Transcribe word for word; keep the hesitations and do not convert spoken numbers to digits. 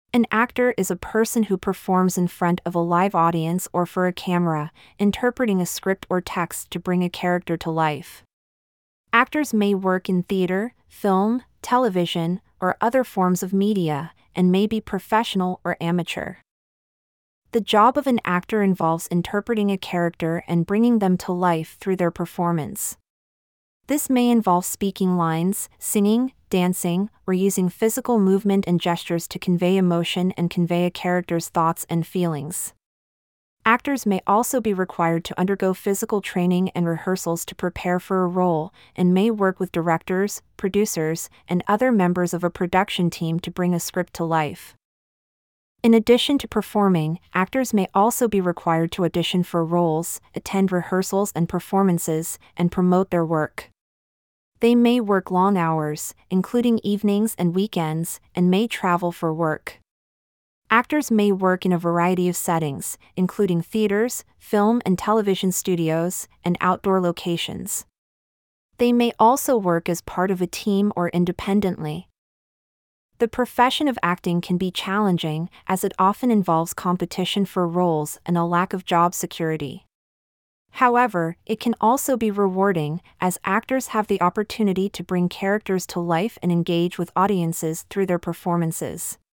An actor is a person who performs in front of a live audience or for a camera, interpreting a script or text to bring a character to life. Actors may work in theater, film, television, or other forms of media, and may be professional or amateur. The job of an actor involves interpreting a character and bringing them to life through their performance. This may involve speaking lines, singing, dancing, or using physical movement and gestures to convey emotion and convey a character's thoughts and feelings. Actors may also be required to undergo physical training and rehearsals to prepare for a role, and may work with directors, producers, and other members of a production team to bring a script to life. In addition to performing, actors may also be required to audition for roles, attend rehearsals and performances, and promote their work. They may work long hours, including evenings and weekends, and may travel for work. Actors may work in a variety of settings, including theaters, film and television studios, and outdoor locations. They may also work as part of a team or independently. The profession of acting can be challenging, as it often involves competition for roles and a lack of job security. However, it can also be rewarding, as actors have the opportunity to bring characters to life and engage with audiences through their performances.